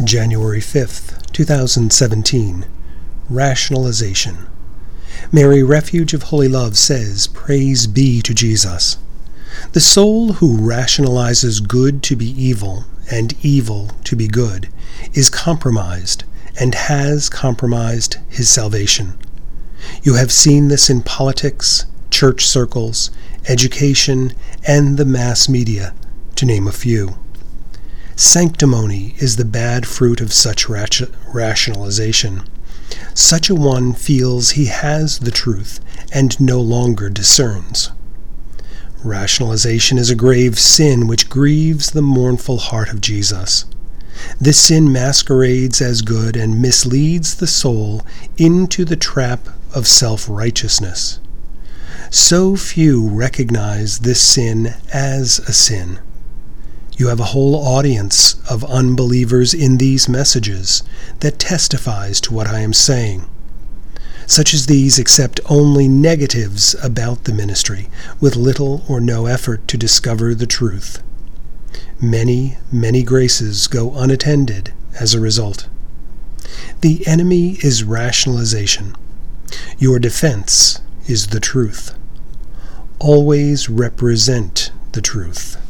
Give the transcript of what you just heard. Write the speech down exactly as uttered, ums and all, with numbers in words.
January fifth, two thousand seventeen. Rationalization. Mary Refuge of Holy Love says, "Praise be to Jesus." The soul who rationalizes good to be evil and evil to be good is compromised and has compromised his salvation. You have seen this in politics, church circles, education, and the mass media, to name a few. Sanctimony is the bad fruit of such rationalization. Such a one feels he has the truth and no longer discerns. Rationalization is a grave sin which grieves the mournful heart of Jesus. This sin masquerades as good and misleads the soul into the trap of self-righteousness. So few recognize this sin as a sin. You have a whole audience of unbelievers in these messages that testifies to what I am saying. Such as these accept only negatives about the ministry, with little or no effort to discover the truth. Many, many graces go unattended as a result. The enemy is rationalization. Your defense is the truth. Always represent the truth.